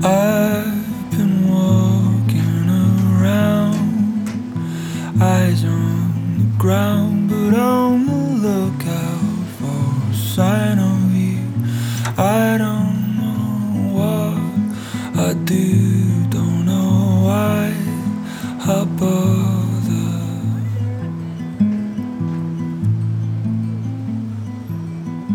I've been walking around, eyes on the ground, but on the lookout for a sign